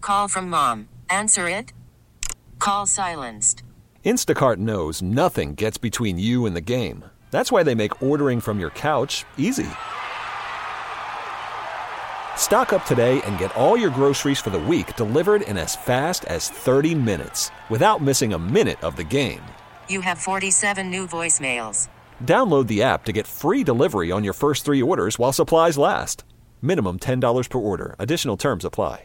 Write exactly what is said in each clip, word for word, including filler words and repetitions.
Call from mom. Answer it. Call silenced. Instacart knows nothing gets between you and the game. That's why they make ordering from your couch easy. Stock up today and get all your groceries for the week delivered in as fast as thirty minutes without missing a minute of the game. You have forty-seven new voicemails. Download the app to get free delivery on your first three orders while supplies last. Minimum ten dollars per order. Additional terms apply.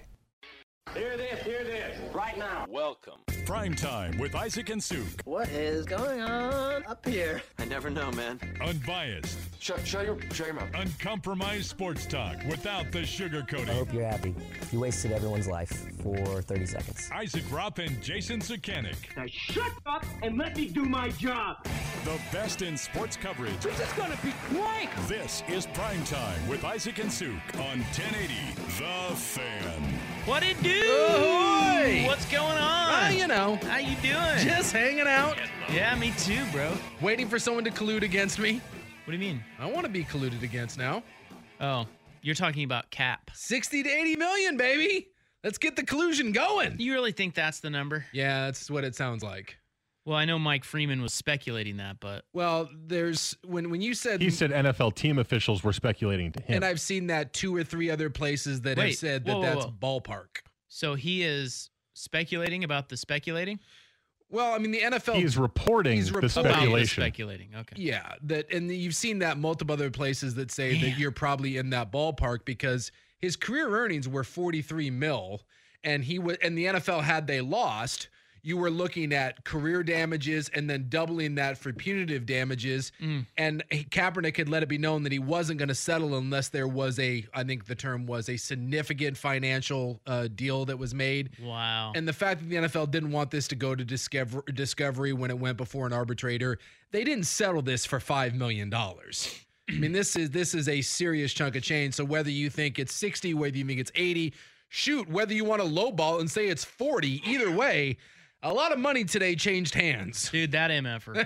Hear this, hear this, right now. Welcome. Prime Time with Isaac and Suk. What is going on up here? I never know, man. Unbiased. Shut, shut your, shut your mouth. Uncompromised sports talk without the sugarcoating. I hope you're happy. You wasted everyone's life for thirty seconds. Isaac Rupp and Jason Sukanik. Now shut up and let me do my job. The best in sports coverage. This is gonna be great. This is Prime Time with Isaac and Suk on ten eighty The Fan. What it do? Ahoy! What's going on? Uh, you know. How you doing? Just hanging out. Yeah, me too, bro. Waiting for someone to collude against me. What do you mean? I want to be colluded against now. Oh, you're talking about Cap. sixty to eighty million, baby. Let's get the collusion going. You really think that's the number? Yeah, that's what it sounds like. Well, I know Mike Freeman was speculating that, but Well, there's when when you said He said N F L team officials were speculating to him. and I've seen that two or three other places that have Wait, said that whoa, whoa, that's whoa. ballpark. so he is speculating about the speculating? Well, I mean the N F L He's reporting He's the rep- About the speculation. speculating. Okay. Yeah, that and you've seen that multiple other places that say that you're probably in that ballpark because his career earnings were forty-three mil, and he was and the N F L had they lost, you were looking at career damages and then doubling that for punitive damages. Mm. And Kaepernick had let it be known that he wasn't going to settle unless there was a, I think the term was a significant financial uh, deal that was made. Wow. And the fact that the N F L didn't want this to go to discover, discovery when it went before an arbitrator, they didn't settle this for five million dollars. I mean, this is this is a serious chunk of change. So whether you think it's sixty, whether you think it's eighty, shoot, whether you want to lowball and say it's forty, either way, a lot of money today changed hands. Dude, that M F R. And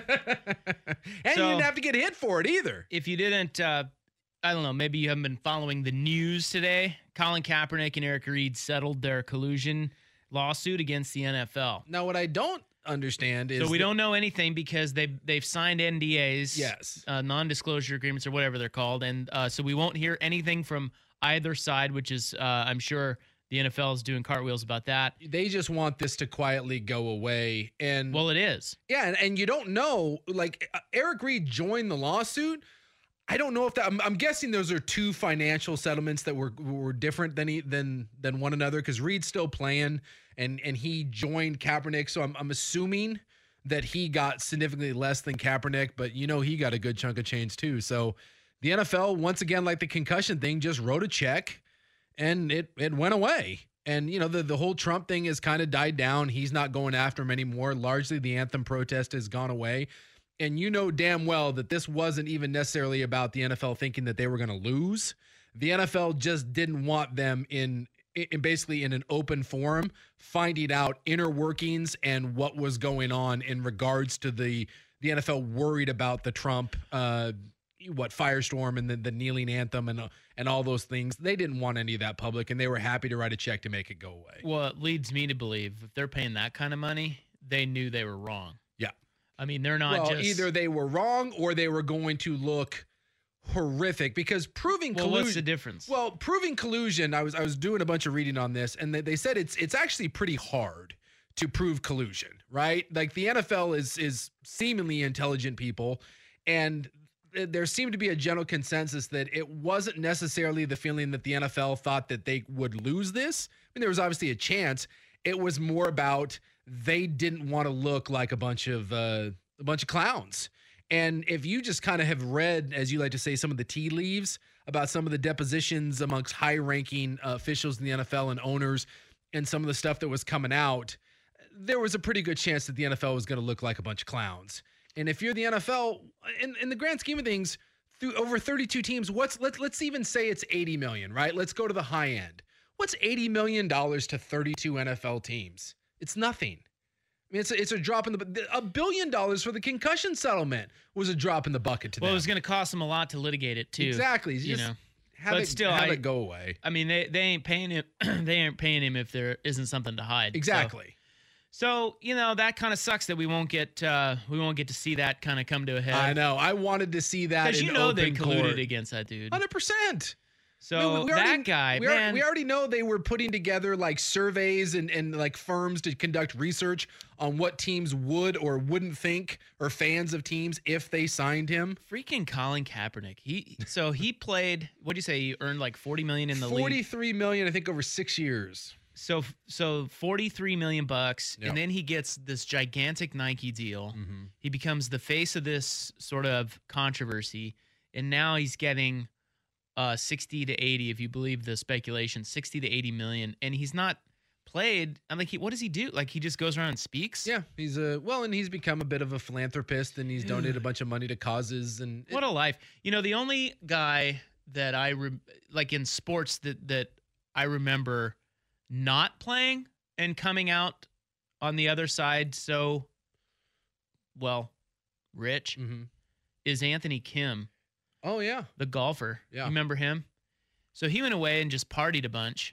So- you didn't have to get hit for it either. If you didn't, uh, I don't know, maybe you haven't been following the news today. Colin Kaepernick and Eric Reed settled their collusion lawsuit against the N F L. Now, what I don't understand is So we that- don't know anything because they've they've signed N D As, Yes. uh, non-disclosure agreements or whatever they're called, and uh, so we won't hear anything from either side, which is uh, I'm sure the N F L is doing cartwheels about that. they just want this to quietly go away. And Well, it is. yeah, and, and you don't know, like uh, Eric Reed joined the lawsuit. I don't know if that. I'm, I'm guessing those are two financial settlements that were were different than he, than than one another because Reed's still playing and and he joined Kaepernick. So I'm I'm assuming that he got significantly less than Kaepernick, but you know he got a good chunk of change too. So the N F L once again, like the concussion thing, just wrote a check and it it went away. And you know the the whole Trump thing has kind of died down. He's not going after him anymore. Largely the anthem protest has gone away. And you know damn well that this wasn't even necessarily about the N F L thinking that they were going to lose. The N F L just didn't want them in, in basically in an open forum, finding out inner workings and what was going on in regards to the the N F L worried about the Trump uh, what firestorm and the, the kneeling anthem and and all those things. They didn't want any of that public, and they were happy to write a check to make it go away. Well, it leads me to believe if they're paying that kind of money, they knew they were wrong. Yeah. I mean, they're not well, just either they were wrong or they were going to look horrific because proving Well, collusion. what's the difference? Well, proving collusion. I was I was doing a bunch of reading on this, and they, they said it's it's actually pretty hard to prove collusion, right? Like the N F L is is seemingly intelligent people, and there seemed to be a general consensus that it wasn't necessarily the feeling that the N F L thought that they would lose this. I mean, there was obviously a chance. It was more about they didn't want to look like a bunch of uh, a bunch of clowns. And if you just kind of have read, as you like to say, some of the tea leaves about some of the depositions amongst high-ranking uh, officials in the N F L and owners and some of the stuff that was coming out, there was a pretty good chance that the N F L was going to look like a bunch of clowns. And if you're the N F L, in, in the grand scheme of things, through over thirty-two teams, what's let's let's even say it's eighty million, right? Let's go to the high end. What's eighty million dollars to thirty-two N F L teams? It's nothing. I mean, it's a, it's a drop in the a billion dollars for the concussion settlement was a drop in the bucket to well, them. it was going to cost them a lot to litigate it too. Exactly. You Just know, have But it still, have I- it go away. I mean, they, they ain't paying him. They ain't paying him if there isn't something to hide. So- Exactly. So, you know, that kind of sucks that we won't get uh, we won't get to see that kind of come to a head. I know. I wanted to see that Because in you know they open colluded court. against that dude. one hundred percent. So we that already- guy, we, al- man, we already know they were putting together like surveys and, and like firms to conduct research on what teams would or wouldn't think, or fans of teams, if they signed him. freaking Colin Kaepernick. He so he played. What do you say? He earned like forty million in the league. forty-three million, I think, over six years. So so forty-three million bucks, Yeah. and then he gets this gigantic Nike deal. He becomes the face of this sort of controversy, and now he's getting uh sixty to eighty, if you believe the speculation, sixty to eighty million, and he's not played. I'm like, he, what does he do? Like, he just goes around and speaks? Yeah, he's a well, and he's become a bit of a philanthropist, and he's donated a bunch of money to causes. And What a life. You know, the only guy that I re- like in sports that that I remember not playing and coming out on the other side so well rich Mhm. is Anthony Kim, Oh yeah, the golfer. Yeah. You remember him? So he went away and just partied a bunch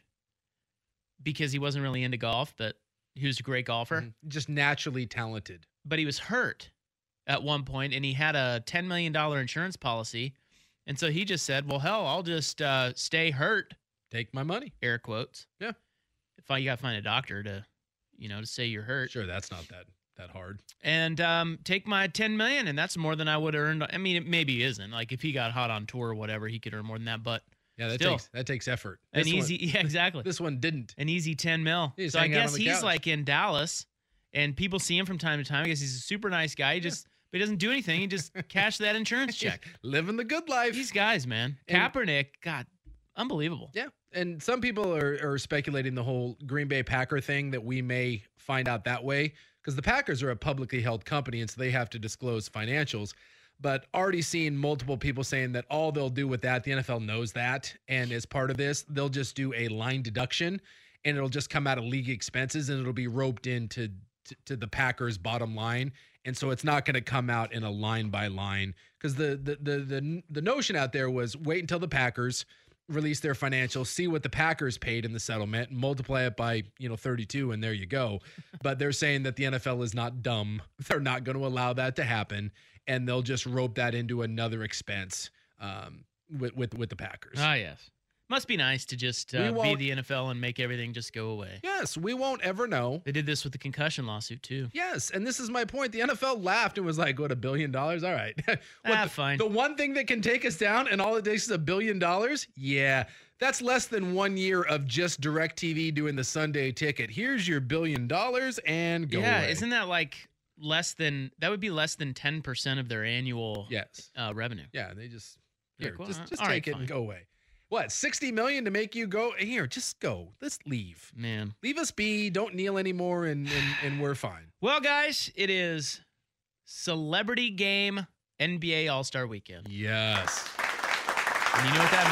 because he wasn't really into golf, but he was a great golfer. Mhm. Just naturally talented. But he was hurt at one point, and he had a ten million dollars insurance policy. And so he just said, well, hell, I'll just uh, stay hurt, Take my money. air quotes. Yeah. If I, you got to find a doctor to, you know, to say you're hurt. Sure, that's not that that hard. And um, take my ten million dollars, and that's more than I would have earned. I mean, it maybe isn't. Like, if he got hot on tour or whatever, he could earn more than that. But Yeah, that Still. takes that takes effort. an This one- easy, yeah, exactly. This one didn't. An easy ten mil. He's So I hanging out guess on the he's couch. like in Dallas, and people see him from time to time. I guess he's a super nice guy. He just, but he doesn't do anything. He just cashed that insurance check. Living the good life. These guys, man. And- Kaepernick, God, unbelievable. Yeah. And some people are, are speculating the whole Green Bay Packer thing, that we may find out that way, because the Packers are a publicly held company, and so they have to disclose financials. But already seen multiple people saying that all they'll do with that, the N F L knows that, and as part of this, they'll just do a line deduction, and it'll just come out of league expenses, and it'll be roped into to, to the Packers' bottom line. And so it's not going to come out in a line by line, because the the the the the notion out there was wait until the Packers release their financials, see what the Packers paid in the settlement, multiply it by, you know, thirty-two, and there you go. But they're saying that the N F L is not dumb. They're not going to allow that to happen, and they'll just rope that into another expense um, with, with, with the Packers. Ah, yes. Must be nice to just We uh, be won't- the N F L and make everything just go away. Yes, we won't ever know. They did this with the concussion lawsuit, too. Yes, and this is my point. The N F L laughed and was like, what, a billion dollars? All right. What, Ah, the, fine. The one thing that can take us down and all it takes is a billion dollars? Yeah, that's less than one year of just DirecTV doing the Sunday ticket. Here's your billion dollars and go yeah, away. isn't that like less than, that would be less than ten percent of their annual Yes. uh, revenue. Yeah, they just, Yeah, here, well, just, uh, just all take right, it and fine. go away. What, sixty million to make you go? Here, just go. Let's leave. Man. Leave us be. Don't kneel anymore, and, and, and we're fine. Well, guys, it is Celebrity Game N B A All-Star Weekend. Yes. And you know what that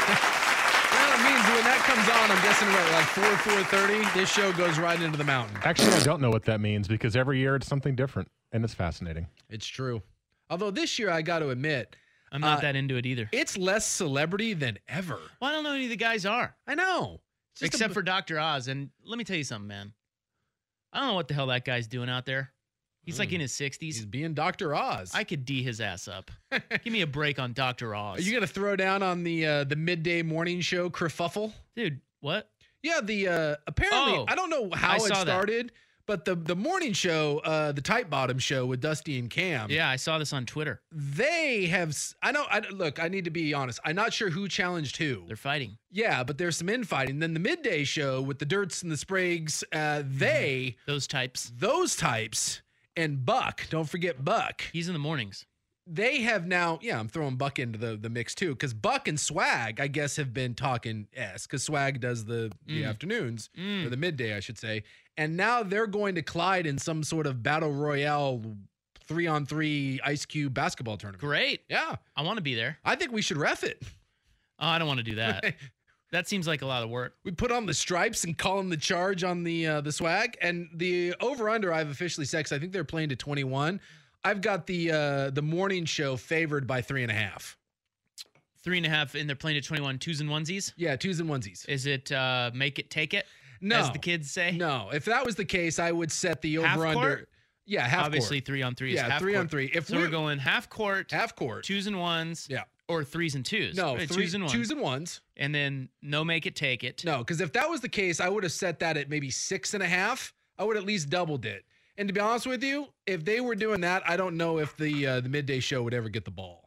Well, it means when that comes on, I'm guessing what, like four, four thirty, this show goes right into the mountain. Actually, I don't know what that means, because every year it's something different, and it's fascinating. It's true. Although this year, I got to admit, I'm not Uh, that into it either. it's less celebrity than ever. Well, I don't know who any of the guys are, I know. It's just except a- for Doctor Oz. And let me tell you something, man. I don't know what the hell that guy's doing out there. He's like in his sixties. he's being Doctor Oz. I could D his ass up. Give me a break on Doctor Oz. Are you gonna throw down on the uh, the midday morning show kerfuffle? Dude, what? Yeah, the uh, apparently Oh, I don't know how I it saw that. started, but the the morning show, uh, the Tight Bottom show with Dusty and Cam. Yeah, I saw this on Twitter. They have. s- I know. I look. I need to be honest. I'm not sure who challenged who. They're fighting. Yeah, but there's some infighting. Then the midday show with the Dirts and the Spragues. Uh, they Those types. those types and Buck. Don't forget Buck. He's in the mornings. They have now. Yeah, I'm throwing Buck into the the mix too, because Buck and Swag, I guess, have been talking s because Swag does the the Mm. afternoons Mm. or the midday, I should say. And now they're going to collide in some sort of battle royale, three on three Ice Cube basketball tournament. Great. Yeah, I want to be there. I think we should ref it. Oh, I don't want to do that. That seems like a lot of work. We put on the stripes and call them the charge on the uh, the Swag, and the over under I've officially set, 'cause I think they're playing to twenty-one. I've got the uh, the morning show favored by three and a half. Three and a half, and they're playing at twenty-one. Twos and onesies? Yeah, twos and onesies. Is it uh, make it, take it? No. As the kids say? No. If that was the case, I would set the Half over-under. court? Yeah, half Obviously, court. three on three is Yeah, half three court. on three. If so we- we're going half court, Half court. twos and ones, Yeah. or threes and twos. No, Right, three, twos and ones. twos and ones. And then no make it, take it. No, because if that was the case, I would have set that at maybe six and a half. I would at least doubled it. And to be honest with you, if they were doing that, I don't know if the uh, the midday show would ever get the ball.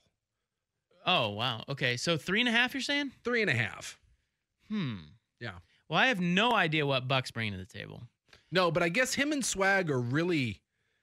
Oh, wow. Okay, so three and a half, you're saying? Three and a half. Hmm. Yeah. Well, I have no idea what Buck's bringing to the table. No, but I guess him and Swag are really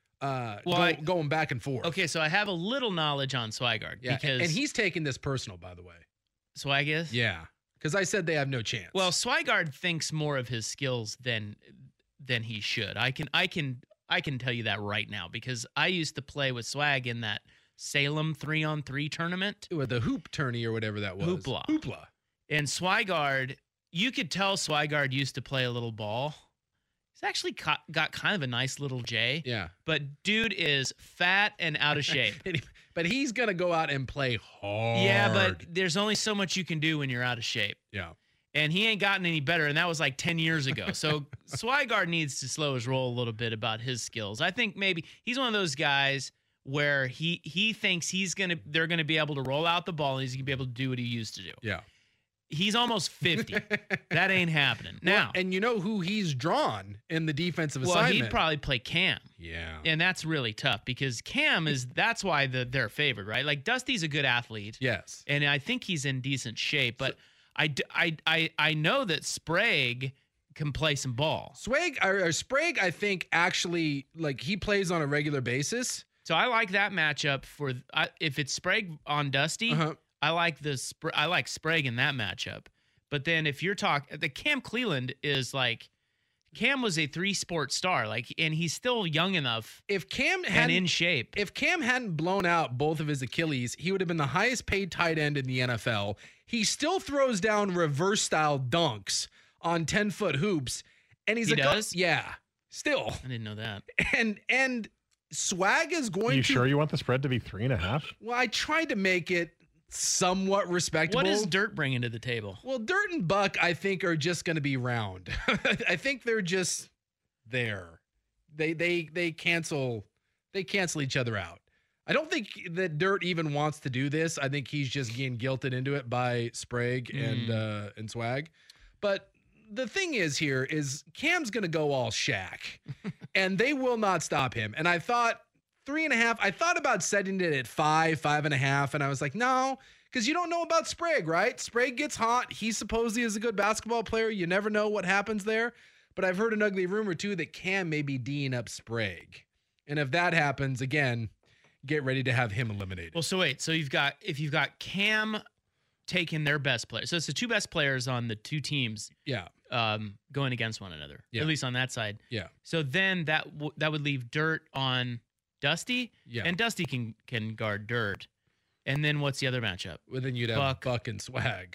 uh, Well, go- I- going back and forth. Okay, so I have a little knowledge on Swigard. Yeah, because and he's taking this personal, by the way. Swag is? Yeah, because I said they have no chance. Well, Swigard thinks more of his skills than than he should. I can I can I can tell you that right now because I used to play with Swag in that Salem three on three tournament. with the hoop tourney or whatever that was. Hoopla. Hoopla. And Swigard, you could tell Swigard used to play a little ball. He's actually ca- got kind of a nice little J. Yeah. But dude is fat and out of shape. But he's going to go out and play hard. Yeah, but there's only so much you can do when you're out of shape. Yeah. And he ain't gotten any better, and that was like ten years ago. So Swigard needs to slow his roll a little bit about his skills. I think maybe he's one of those guys where he he thinks he's gonna they're gonna be able to roll out the ball and he's gonna be able to do what he used to do. Yeah. He's almost fifty. That ain't happening. Now, Well, and you know who he's drawn in the defensive well, assignment? he'd probably play Cam. Yeah. And that's really tough because Cam is that's why the, they're favored, right? Like Dusty's a good athlete. Yes. And I think he's in decent shape, but I, d- I, I, I know that Sprague can play some ball. Swag or, or Sprague, I think actually like he plays on a regular basis. So I like that matchup for I, if it's Sprague on Dusty. Uh-huh. I like the Spr- I like Sprague in that matchup. But then if you're talking, the Cam Cleland is like Cam was a three sport star, like, and he's still young enough If Cam and had in shape. if Cam hadn't blown out both of his Achilles, he would have been the highest paid tight end in the N F L. He still throws down reverse style dunks on ten foot hoops, and he's He a gu- does? yeah, still. I didn't know that. And and Swag is going You to. sure you want the spread to be three and a half? Well, I tried to make it somewhat respectable. What is Dirt bringing to the table? Well, Dirt and Buck, I think, are just going to be round. I think they're just there. They they they cancel they cancel each other out. I don't think that Dirt even wants to do this. I think he's just getting guilted into it by Sprague and uh, and Swag. But the thing is here is Cam's going to go all Shaq, and they will not stop him. And I thought three and a half. I thought about setting it at five, five and a half, and I was like, no, because you don't know about Sprague, right? Sprague gets hot. He supposedly is a good basketball player. You never know what happens there. But I've heard an ugly rumor too that Cam may be D'ing up Sprague, and if that happens again, get ready to have him eliminated. Well, so wait, so you've got if you've got Cam taking their best player, so it's the two best players on the two teams, yeah, um, going against one another, Yeah. at least on that side. yeah, So then that w- that would leave Dirt on Dusty, yeah. and Dusty can can guard Dirt. And then what's the other matchup? well, then you'd have Buck. Buck, and Swag.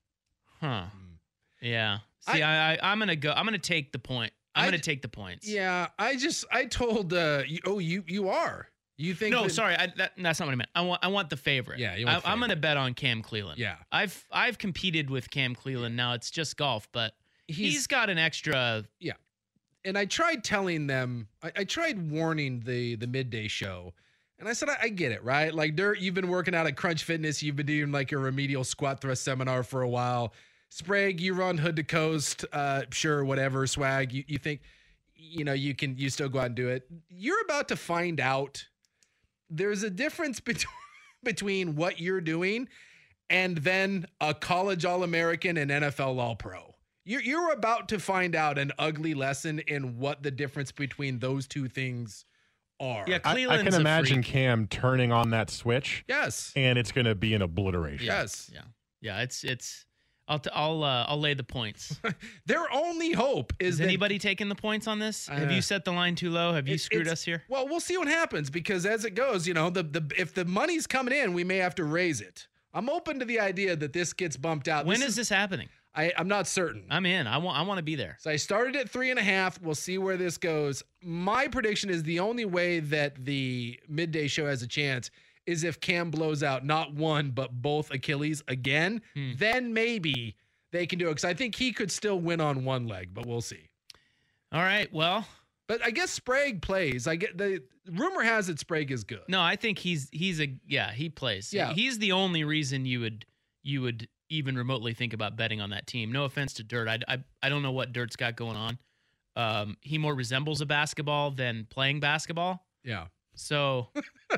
Huh? Hmm. Yeah. See, I, I I'm gonna go. I'm gonna take the point. I'm I gonna d- take the points. Yeah, I just I told uh, you, oh you you are you think No, that- sorry, I, that, that's not what I meant. I want I want the favorite. Yeah, you want I, the I'm favorite. gonna bet on Cam Cleland. Yeah. I've I've competed with Cam Cleland. Now it's just golf, but He's- he's got an extra. and I tried telling them, I, I tried warning the the midday show, and I said, I, I get it, right? Like, Dirt, you've been working out at Crunch Fitness, you've been doing like a remedial squat thrust seminar for a while. Sprague, you run hood to coast, uh, sure, whatever. Swag, you, you think, you know, you can, you still go out and do it. You're about to find out there's a difference between between what you're doing and then a college All-American and N F L All-Pro. You're, you're about to find out an ugly lesson in what the difference between those two things are. Yeah, I, I Cleland's can a imagine freak. Cam turning on that switch, Yes. and it's going to be an obliteration. Yes. Yeah, yeah. It's it's. I'll t- I'll uh, I'll lay the points. Their only hope is Is that anybody taking the points on this? Have Uh, you set the line too low? Have you it- screwed it's- us here? Well, we'll see what happens because as it goes, you know, the the if the money's coming in, we may have to raise it. I'm open to the idea that this gets bumped out. When this is this happening? I, I'm not certain. I'm in. I want I want to be there. So I started at three and a half. We'll see where this goes. My prediction is the only way that the midday show has a chance is if Cam blows out not one, but both Achilles again, Hmm. then maybe they can do it. Because I think he could still win on one leg, but we'll see. All right. Well, But I guess Sprague plays. I get the rumor has it Sprague is good. no, I think he's he's a yeah he plays. Yeah. He's the only reason you would you would even remotely think about betting on that team. No offense to Dirt. I I, I don't know what Dirt's got going on. Um, he more resembles a basketball than playing basketball. Yeah. So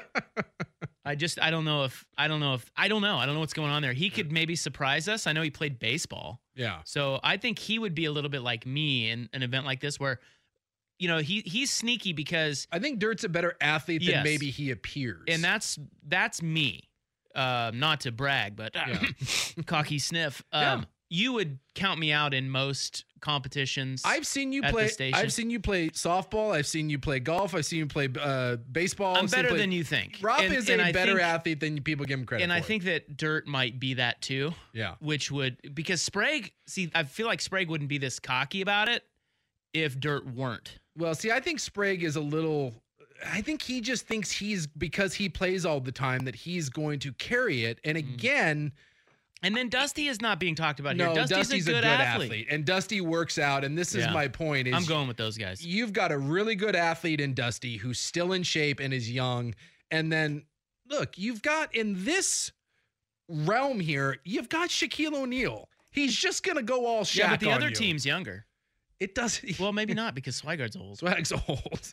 I just I don't know if I don't know if I don't know I don't know what's going on there. He could maybe surprise us. I know he played baseball. Yeah. So I think he would be a little bit like me in an event like this where, you know, he he's sneaky because I think Dirt's a better athlete than Yes. maybe he appears. and that's that's me. Uh, not to brag, but Yeah. cocky sniff. Um, Yeah. You would count me out in most competitions. I've seen you at the play. station. I've seen you play softball. I've seen you play golf. I've seen you play uh, baseball. I'm I've seen better play- than you think. Rob And- is and a I better think- athlete than people give him credit And for. I think that Dirt might be that too. Yeah. Which would because Sprague. See, I feel like Sprague wouldn't be this cocky about it if Dirt weren't. Well, see, I think Sprague is a little. I think he just thinks he's because he plays all the time that he's going to carry it. And Mm-hmm. again, And then Dusty is not being talked about no, here. Dusty's, Dusty's a good, athlete. and Dusty works out. And this is Yeah. my point: is I'm going with those guys. you've got a really good athlete in Dusty who's still in shape and is young. And then look, you've got in this realm here, you've got Shaquille O'Neal. He's just gonna go all Shaq Yeah, but the on other you. team's younger. It doesn't. Well, maybe not because Swigard's old. Swag's old.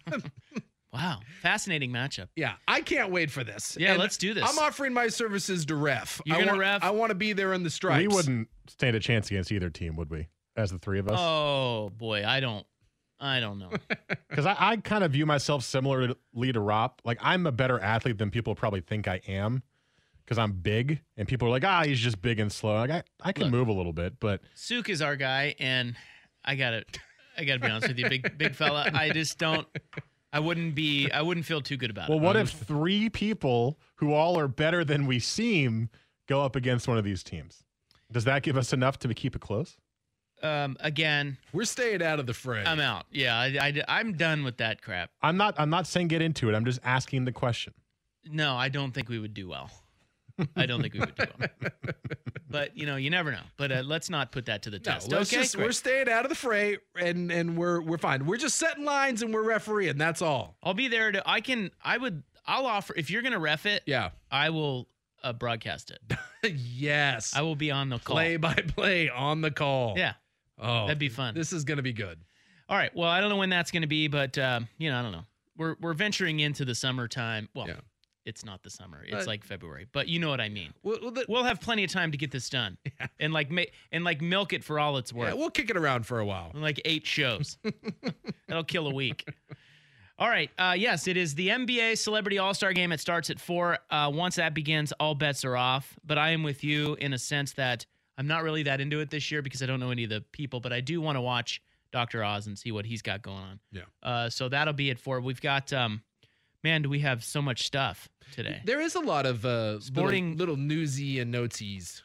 Wow, fascinating matchup. Yeah, I can't wait for this. Yeah, And let's do this. I'm offering my services to ref. You're I gonna want, ref? I want to be there in the stripes. We wouldn't stand a chance against either team, would we? As the three of us? Oh boy, I don't, I don't know. Because I, I kind of view myself similarly to Rob. Like, I'm a better athlete than people probably think I am because I'm big. And people are like, ah, he's just big and slow. Like, I, I can Look. move a little bit, but Suk is our guy, and I gotta, I gotta be honest with you, big, big fella. I just don't. I wouldn't be. I wouldn't feel too good about well, it. what if three people who all are better than we seem go up against one of these teams? Does that give us enough to keep it close? Um, again, We're staying out of the fray. I'm out. Yeah, I, I, I'm done with that crap. I'm not. I'm not saying get into it. I'm just asking the question. No, I don't think we would do well. I don't think we would do well. But you know, you never know. But uh, let's not put that to the No, test. let's okay, just, great. we're staying out of the fray, and and we're we're fine. We're just setting lines and we're refereeing. That's all. I'll be there to. I can. I would. I'll offer if you're gonna ref it. Yeah. I will uh, broadcast it. Yes. I will be on the call. Play by play on the call. Yeah, Oh, that'd be fun. This is gonna be good. All right. Well, I don't know when that's gonna be, but um, you know, I don't know. We're we're venturing into the summertime. Well, Yeah. it's not the summer. It's But- like February, but you know what I mean. Well, well, the- We'll have plenty of time to get this done, and like ma- and like milk it for all it's worth. yeah, we'll kick it around for a while. Like eight shows. That'll kill a week. All right. Uh, yes, it is the N B A Celebrity All-Star Game. It starts at four. Uh, once that begins, all bets are off. But I am with you in a sense that I'm not really that into it this year because I don't know any of the people, but I do want to watch Doctor Oz and see what he's got going on. Yeah. Uh, so that'll be at four. We've got, um, man, do we have so much stuff today? There is a lot of uh, Sporting- little, little newsy and notesies.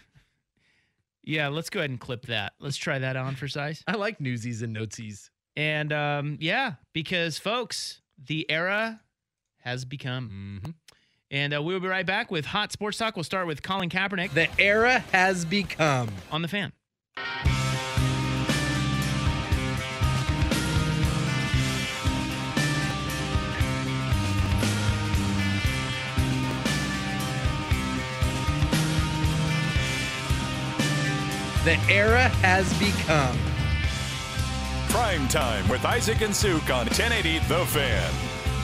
Yeah, let's go ahead and clip that. Let's try that on for size. I like newsies and notesies. And um, yeah, because folks, the era has become. Mm-hmm. And uh, we'll be right back with Hot Sports Talk. We'll start with Colin Kaepernick The era has become. on the Fan. The era has become. Prime Time with Isaac and Suk on ten eighty The Fan.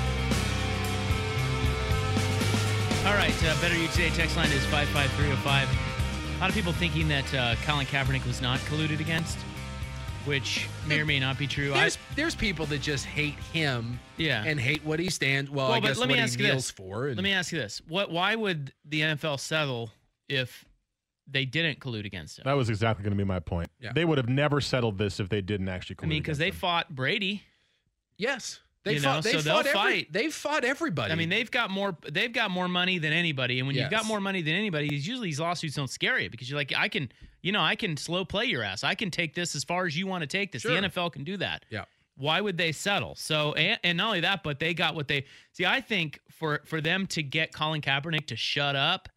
All right, uh, Better You Today text line is five five three oh five. A lot of people thinking that uh, Colin Kaepernick was not colluded against, which may or may not be true. I, There's there's people that just hate him yeah. and hate what he stands. Well, Well, I but guess let what me he ask you kneels this. for. And Let me ask you this: What? Why would the N F L settle if they didn't collude against him? That was exactly going to be my point. Yeah. They would have never settled this if they didn't actually. I mean, because they against fought Brady. yes, they You fought. know, they so they'll fought every, fight. They've fought everybody. I mean, they've got more. They've got more money than anybody, and when you've got Yes. more money than anybody, usually these lawsuits don't scare you because you're like, I can, you know, I can slow play your ass. I can take this as far as you want to take this. Sure. The N F L can do that. Yeah. Why would they settle? So, and, and not only that, but they got what they see. I think for for them to get Colin Kaepernick to shut up,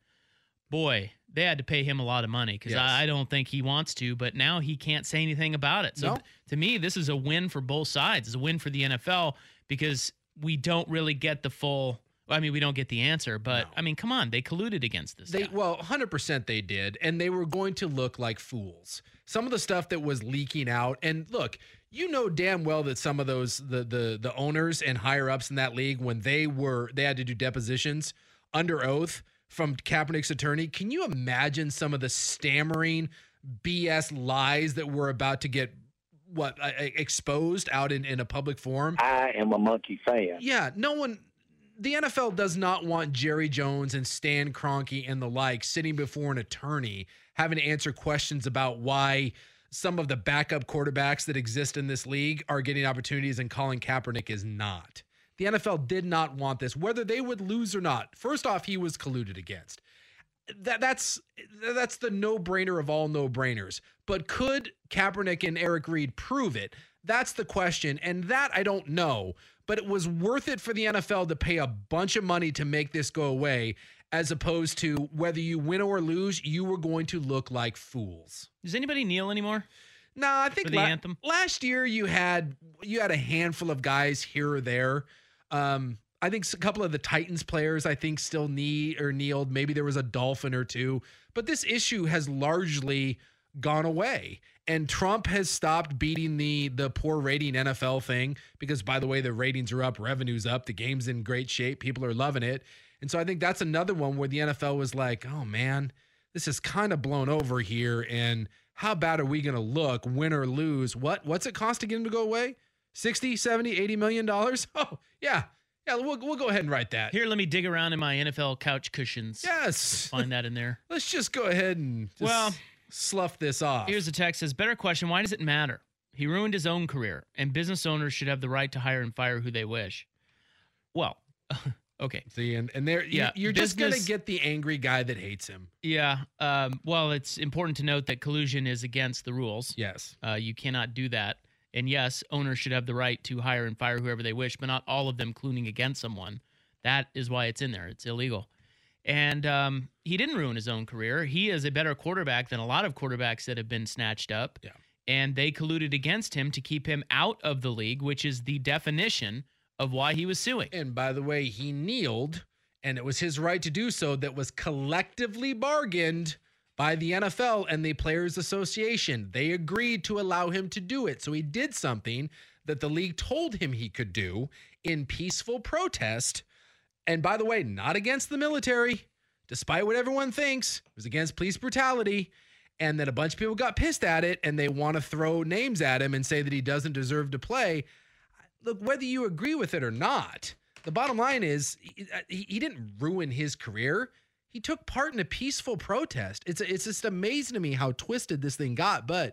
boy, they had to pay him a lot of money because Yes. I, I don't think he wants to. But now he can't say anything about it. So No. th- to me, this is a win for both sides. It's a win for the N F L because we don't really get the full. I mean, we don't get the answer, but No. I mean, come on, they colluded against this. They guy. well, one hundred percent they did, and they were going to look like fools. Some of the stuff that was leaking out, and look, you know damn well that some of those the the the owners and higher ups in that league, when they were they had to do depositions under oath from Kaepernick's attorney. Can you imagine some of the stammering B S lies that were about to get what uh, exposed out in in a public forum? I am a monkey fan. Yeah, no one. The N F L does not want Jerry Jones and Stan Kroenke and the like sitting before an attorney having to answer questions about why some of the backup quarterbacks that exist in this league are getting opportunities and Colin Kaepernick is not. The N F L did not want this, whether they would lose or not. First off, he was colluded against. That that's that's the no-brainer of all no-brainers. But could Kaepernick and Eric Reed prove it? That's the question, and that I don't know. But it was worth it for the N F L to pay a bunch of money to make this go away, as opposed to whether you win or lose, you were going to look like fools. Does anybody kneel anymore? No, I think For the la- anthem? last year you had you had a handful of guys here or there. Um, I think a couple of the Titans players I think still knee or kneeled. Maybe there was a Dolphin or two, but this issue has largely gone away. And Trump has stopped beating the the poor rating N F L thing because, by the way, the ratings are up, revenue's up, the game's in great shape, people are loving it. And so I think that's another one where the N F L was like, oh man, this is kind of blown over here. And how bad are we going to look, win or lose? What What's it cost to get him to go away? sixty, seventy, eighty million dollars? Oh, yeah. Yeah, we'll, we'll go ahead and write that. Here, let me dig around in my N F L couch cushions. Yes. Find that in there. Let's just go ahead and just Well, slough this off. Here's a text says, better question. Why does it matter? He ruined his own career, and business owners should have the right to hire and fire who they wish. Well, okay. See, and, and there, Yeah, you, you're just going to business- get the angry guy that hates him. Yeah. Um, well, it's important to note that collusion is against the rules. Yes. Uh, you cannot do that. And yes, owners should have the right to hire and fire whoever they wish, but not all of them colluding against someone. That is why it's in there. It's illegal. And um, he didn't ruin his own career. He is a better quarterback than a lot of quarterbacks that have been snatched up. Yeah. And they colluded against him to keep him out of the league, which is the definition of why he was suing. And by the way, he kneeled, and it was his right to do so that was collectively bargained by the N F L and the Players Association. They agreed to allow him to do it. So he did something that the league told him he could do in peaceful protest. And by the way, not against the military, despite what everyone thinks. It was against police brutality. And then a bunch of people got pissed at it, and they want to throw names at him and say that he doesn't deserve to play. Look, whether you agree with it or not, the bottom line is he, he didn't ruin his career. He took part in a peaceful protest. It's it's just amazing to me how twisted this thing got. But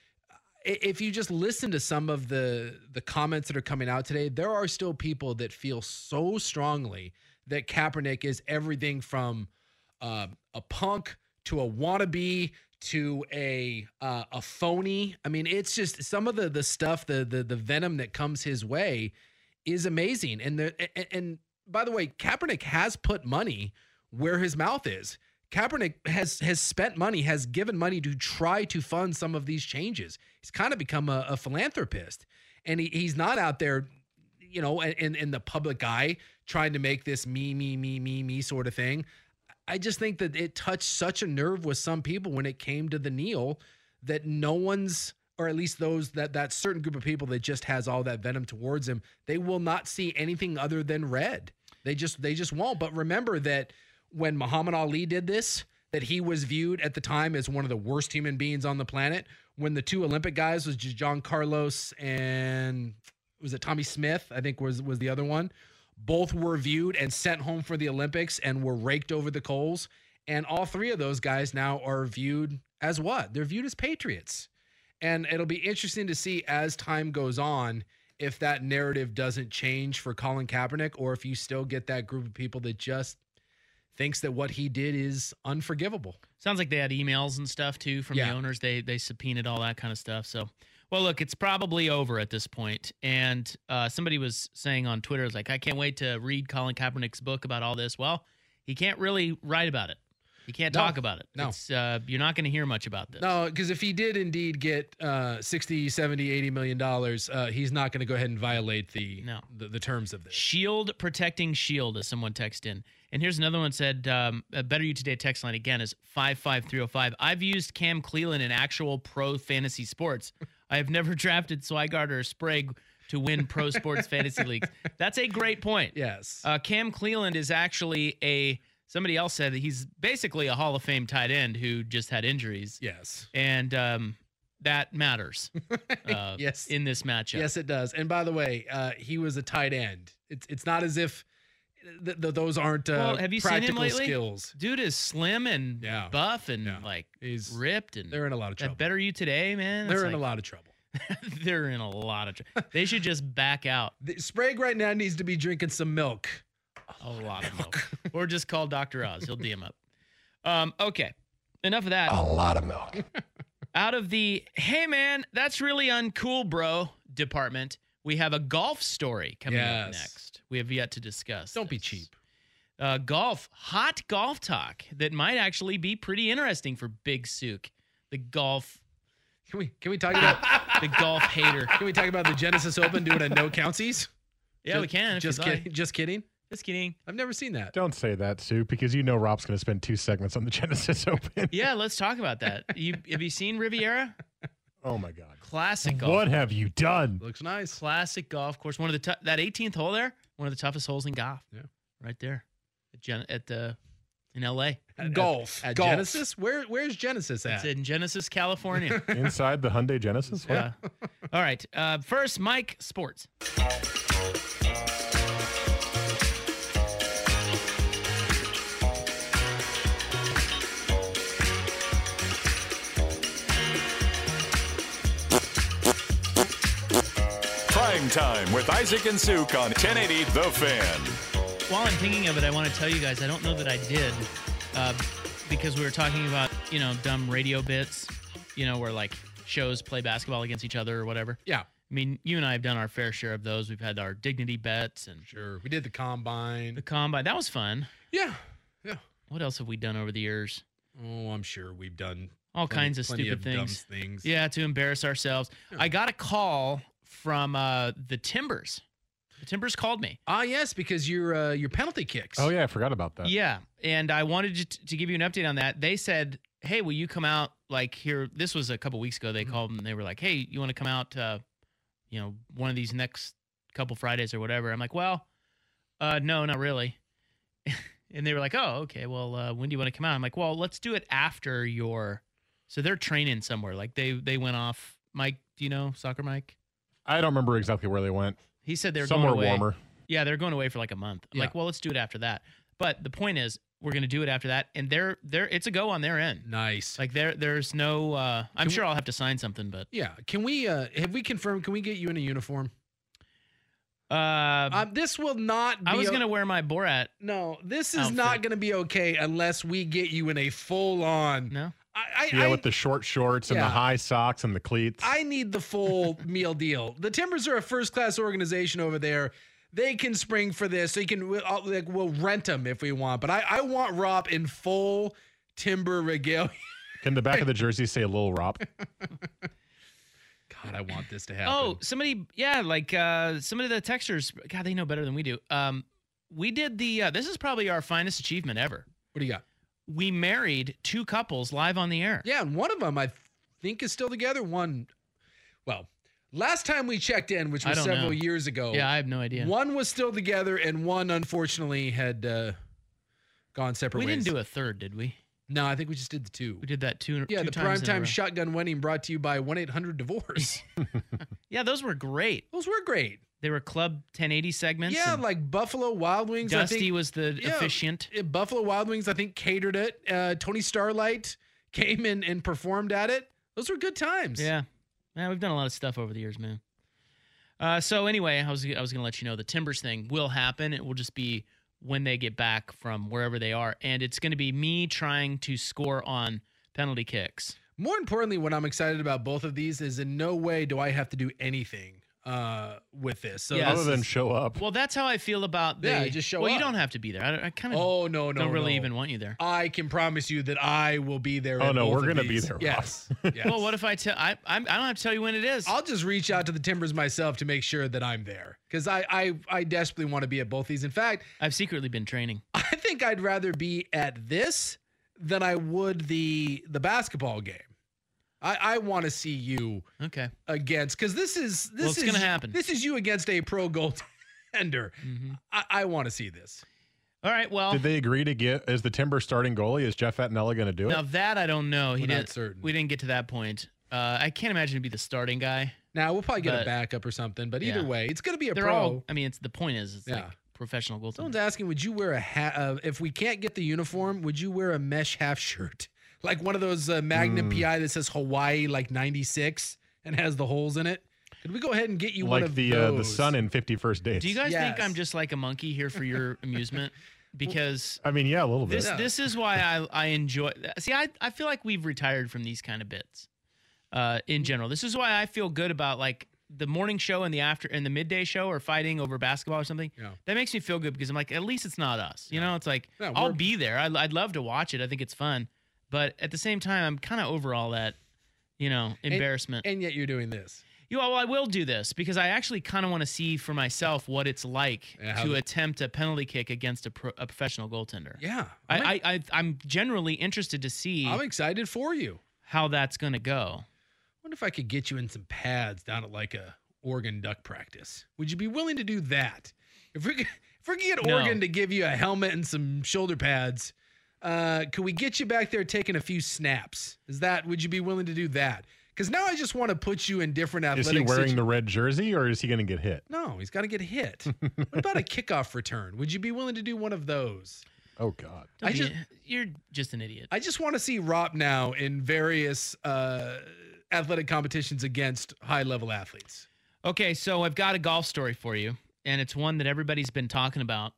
if you just listen to some of the the comments that are coming out today, there are still people that feel so strongly that Kaepernick is everything from uh, a punk to a wannabe to a uh, a phony. I mean, it's just some of the the stuff, the the the venom that comes his way is amazing. And the and, and by the way, Kaepernick has put money where his mouth is. Kaepernick has has spent money, has given money to try to fund some of these changes. He's kind of become a, a philanthropist, and he, he's not out there, you know, in in the public eye trying to make this me me me me me sort of thing. I just think that it touched such a nerve with some people when it came to the kneel that no one's, or at least those that that certain group of people that just has all that venom towards him, they will not see anything other than red. They just they just won't. But remember that when Muhammad Ali did this, that he was viewed at the time as one of the worst human beings on the planet. When the two Olympic guys was John Carlos and was it Tommy Smith, I think was was the other one. Both were viewed and sent home for the Olympics and were raked over the coals. And all three of those guys now are viewed as what? They're viewed as patriots. And it'll be interesting to see as time goes on if that narrative doesn't change for Colin Kaepernick, or if you still get that group of people that just thinks that what he did is unforgivable. Sounds like they had emails and stuff too from Yeah. the owners. They they subpoenaed all that kind of stuff. So Well, look, it's probably over at this point. And uh, somebody was saying on Twitter, was like, I can't wait to read Colin Kaepernick's book about all this. Well, he can't really write about it. He can't No, talk about it. no. It's, uh, you're not going to hear much about this. No, because if he did indeed get uh, sixty, seventy, eighty million dollars, uh, he's not going to go ahead and violate the, No. the the terms of this. Shield protecting shield, as someone texted in. And here's another one said, um, a Better You Today text line again is five five three oh five. I've used Cam Cleland in actual pro fantasy sports. I have never drafted Swigart or Sprague to win pro sports fantasy leagues. That's a great point. Yes. Uh, Cam Cleland is actually a, somebody else said that he's basically a Hall of Fame tight end who just had injuries. Yes. And um, that matters uh, Yes. in this matchup. Yes, it does. And by the way, uh, he was a tight end. It's it's not as if th- th- those aren't uh, Well, have you seen him practical lately? skills. Dude is slim and Yeah. buff and Yeah. like He's ripped and they're in a lot of trouble. that Better You Today, man. They're it's in a like- lot of trouble. they're in a lot of trouble. They should just back out The, Sprague right now needs to be drinking some milk. a lot of milk, or just call Doctor Oz. He'll D him up. Um, okay, enough of that. A lot of milk. Out of the hey man, that's really uncool, bro department, we have a golf story coming up Yes. next. We have yet to discuss. Don't be this. cheap. Uh, golf, hot golf talk that might actually be pretty interesting for Big Sook, the golf, Can we can we talk about the golf hater. can we talk about the Genesis Open doing a no countsees? Yeah, Just- we can. If Just you'd like. kidding. Just kidding. Just kidding. I've never seen that. Don't say that, Sue, because you know Rob's going to spend two segments on the Genesis Open. Yeah, let's talk about that. You have you seen Riviera? Oh my God. Classic golf. What have you done? Looks nice. Classic golf course. One of the tou- that eighteenth hole there. One of the toughest holes in golf. Yeah. Right there, at Gen- at uh, in L A. At, golf. at golf. Genesis? Where where's Genesis It's at? in Genesis, California. Inside the Hyundai Genesis? What? Yeah. All right. Uh, first, Mike Sports. Prime Time with Isaac and Suk on ten eighty The Fan. While I'm thinking of it, I want to tell you guys, I don't know that I did, uh, because we were talking about, you know, dumb radio bits, you know, where like shows play basketball against each other or whatever. Yeah. I mean, you and I have done our fair share of those. We've had our dignity bets and Sure. We did the combine. the combine. That was fun. Yeah. Yeah. What else have we done over the years? Oh, I'm sure we've done All plenty- kinds of plenty stupid dumb things. things. Yeah, to embarrass ourselves. I got a call from uh, the Timbers. The Timbers called me. Ah, yes, because your uh, your penalty kicks. Oh, yeah, I forgot about that. Yeah, and I wanted to, to give you an update on that. They said, "Hey, will you come out like here?" This was a couple weeks ago. They called and they were like, "Hey, you want to come out? Uh, you know, one of these next couple Fridays or whatever." I'm like, "Well, uh, no, not really." And they were like, "Oh, okay. Well, uh, when do you want to come out?" I'm like, "Well, let's do it after your." So they're training somewhere. Like they they went off. Mike, do you know Soccer Mike? I don't remember exactly where they went. He said they're Somewhere going away. warmer. Yeah, they're going away for like a month. I'm Yeah. like, well, let's do it after that. But the point is, we're going to do it after that, and they're they're it's a go on their end. Nice. Like there there's no. Uh, I'm sure I'll have to sign something, but Yeah. Can we uh have we confirmed can we get you in a uniform? uh, Um this will not be I was o- going to wear my Borat. No, this is outfit. not going to be okay unless we get you in a full on. No, I I, Yeah, I, with the short shorts and Yeah. the high socks and the cleats. I need the full meal deal. The Timbers are a first class organization over there. They can spring for this. They can we'll, I'll- like we'll rent them if we want. But I I want Rob in full Timber regalia. Can the back of the jersey say Lil Rop? God, I want this to happen. oh, somebody, yeah, like uh, somebody the texters. God, they know better than we do. Um, we did the. Uh, this is probably our finest achievement ever. What do you got? We married two couples live on the air. Yeah, and one of them I think is still together. One, well, last time we checked in, which I was don't several know. years ago. Yeah, I have no idea. One was still together, and one unfortunately had uh, gone separate we ways. didn't do a third, did we? No, I think we just did the two. We did that two. Yeah, two the times in a primetime row. shotgun wedding brought to you by one eight hundred divorce. Yeah, those were great. Those were great. They were Club ten eighty segments. Yeah, and like Buffalo Wild Wings. I Dusty think, was the yeah, officiant. uh, Buffalo Wild Wings, I think, catered it. Uh, Tony Starlight came in and performed at it. Those were good times. Yeah, man, we've done a lot of stuff over the years, man. Uh, so anyway, I was I was gonna let you know the Timbers thing will happen. It will just be when they get back from wherever they are, and it's gonna be me trying to score on penalty kicks. More importantly, what I'm excited about both of these is in no way do I have to do anything uh, with this. So Yeah. this Other than is- show up. Well, that's how I feel about the. Yeah, just show Well, you up. don't have to be there. I, I kind of oh no, no, don't really no. even want you there. I can promise you that I will be there. Oh, at no, both we're of gonna be these. there, Rob. Yes. yes. Well, what if I tell? I I'm, I don't have to tell you when it is. I'll just reach out to the Timbers myself to make sure that I'm there because I, I I desperately want to be at both these. In fact, I've secretly been training. I think I'd rather be at this than I would the the basketball game. I, I want to see you Okay. against because this is this Well, it's is gonna happen. This is you against a pro goaltender. Mm-hmm. I, I want to see this. All right. Well, Did they agree to get as the Timber starting goalie? Is Jeff Attinella going to do it? now that I don't know. He We're not didn't. certain. We didn't get to that point. Uh, I can't imagine it'd be the starting guy. Now we'll probably get But- a backup or something, but either Yeah. way, it's going to be a They're pro. all. I mean, it's the point is it's Yeah. like professional goaltending. Someone's asking, would you wear a hat? Uh, if we can't get the uniform, would you wear a mesh half shirt? Like one of those uh, Magnum Hmm. P I that says Hawaii like ninety-six and has the holes in it? Could we go ahead and get you one like of the those? uh, the sun in fifty-first Dates. Do you guys think Yes. I'm just like a monkey here for your amusement? Because I mean, yeah, a little bit. this this is why I I enjoy. See, I I feel like we've retired from these kind of bits. Uh, in general, this is why I feel good about like the morning show and the after and the midday show or fighting over basketball or something. Yeah. That makes me feel good because I'm like, at least it's not us. You know, it's like Yeah, I'll we're- be there. I, I'd love to watch it. I think it's fun, but at the same time, I'm kind of over all that, you know, And- embarrassment. And yet you're doing this. You know, well, I will do this because I actually kind of want to see for myself what it's like Yeah, how to the- attempt a penalty kick against a, pro, a professional goaltender. Yeah. I'm, I, I, I, I'm generally interested to see I'm excited for you. how that's going to go. Wonder if I could get you in some pads down at like a Oregon Duck practice. Would you be willing to do that? If we could, if we could get No. Oregon to give you a helmet and some shoulder pads, uh, could we get you back there taking a few snaps? Is that? Would you be willing to do that? Because now I just want to put you in different Is athletic. he wearing situ- the red jersey or is he going to get hit? No, he's got to get hit. What about a kickoff return? Would you be willing to do one of those? Oh God. Don't I be- just- you're just an idiot. I just want to see Rop now in various uh, athletic competitions against high-level athletes. Okay, so I've got a golf story for you, and it's one that everybody's been talking about.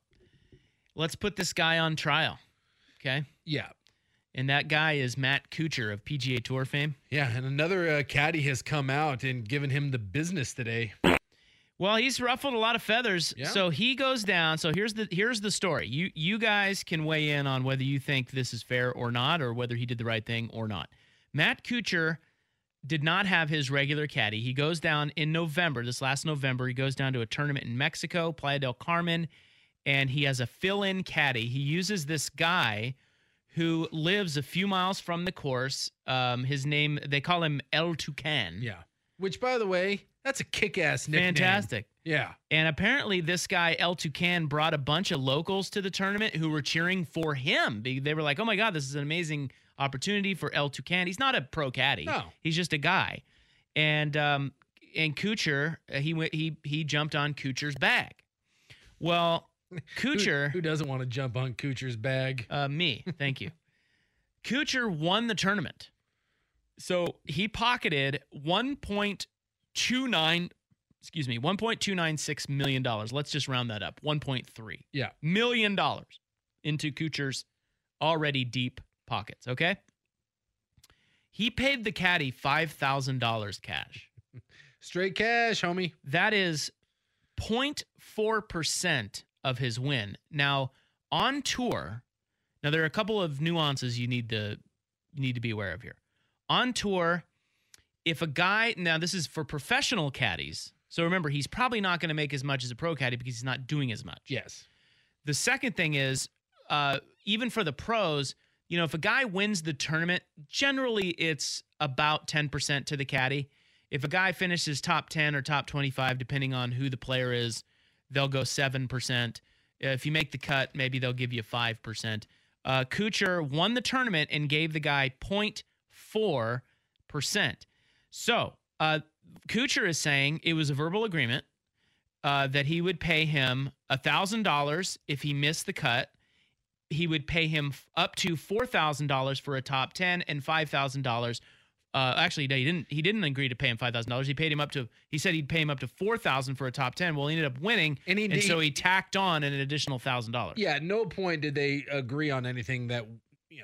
Let's put this guy on trial, okay? Yeah. And that guy is Matt Kuchar of P G A Tour fame. Yeah, and another uh, caddy has come out and given him the business today. Well, he's ruffled a lot of feathers. Yeah. So he goes down. So here's the here's the story. You you guys can weigh in on whether you think this is fair or not, or whether he did the right thing or not. Matt Kuchar did not have his regular caddy. He goes down in November, this last November. He goes down to a tournament in Mexico, Playa del Carmen, and he has a fill-in caddy. He uses this guy who lives a few miles from the course. Um, his name, they call him El Tucan. Yeah. Which, by the way, that's a kick-ass nickname. Fantastic. Yeah. And apparently this guy, El Tucan, brought a bunch of locals to the tournament who were cheering for him. They they were like, oh my God, this is an amazing opportunity for El Tucan. He's not a pro caddy. No. He's just a guy. And um, and Kuchar, uh, he went he he jumped on Kuchar's bag. Well, Kuchar, Who, who doesn't want to jump on Kuchar's bag? uh, me, thank you. Kuchar won the tournament. So he pocketed one point two nine, excuse me, one point two nine six million dollars. Let's just round that up. one point three Yeah. million dollars into Kuchar's already deep pockets, okay? He paid the caddy five thousand dollars cash. Straight cash, homie. That is zero point four percent of his win. Now, on tour, now there are a couple of nuances you need to you need to be aware of here. On tour, if a guy, now this is for professional caddies. So remember, he's probably not going to make as much as a pro caddy because he's not doing as much. Yes. The second thing is, uh, even for the pros, you know, if a guy wins the tournament, generally it's about ten percent to the caddy. If a guy finishes top ten or top twenty-five, depending on who the player is, they'll go seven percent. If you make the cut, maybe they'll give you five percent. Uh, Kuchar won the tournament and gave the guy zero point four percent. So uh, Kuchar is saying it was a verbal agreement uh, that he would pay him one thousand dollars if he missed the cut. He would pay him f- up to four thousand dollars for a top ten and five thousand dollars. Uh, actually, no, he didn't. He didn't agree to pay him five thousand dollars. He paid him up to. He said he'd pay him up to four thousand for a top ten. Well, he ended up winning, And he- and he- so he tacked on an additional thousand dollars. Yeah, at no point did they agree on anything that, you know,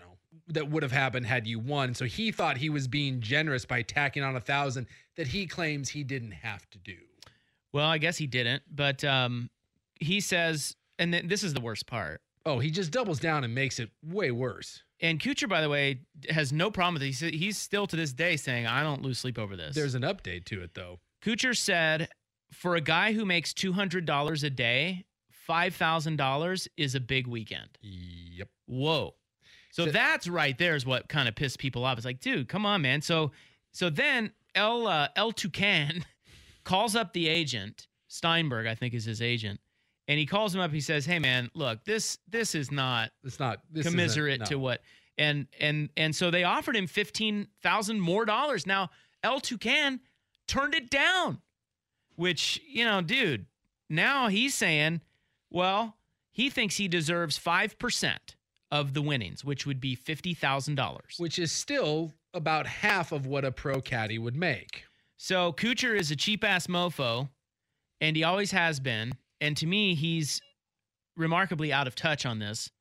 that would have happened had you won. So he thought he was being generous by tacking on a thousand that he claims he didn't have to do. Well, I guess he didn't, but um, he says, and th- this is the worst part. Oh, he just doubles down and makes it way worse. And Kuchar, by the way, has no problem with it. He's, he's still to this day saying, I don't lose sleep over this. There's an update to it, though. Kuchar said, for a guy who makes two hundred dollars a day, five thousand dollars is a big weekend. Yep. Whoa. So, so that's right there is what kind of pissed people off. It's like, dude, come on, man. So so then El, uh, El Toucan calls up the agent, Steinberg, I think is his agent, and he calls him up. He says, hey, man, look, this this is not, it's not this commiserate no. to what. And and and so they offered him fifteen thousand more dollars. Now, El Toucan turned it down, which, you know, dude, now he's saying, well, he thinks he deserves five percent of the winnings, which would be fifty thousand dollars. Which is still about half of what a pro caddy would make. So Kuchar is a cheap-ass mofo, and he always has been. And to me, he's remarkably out of touch on this.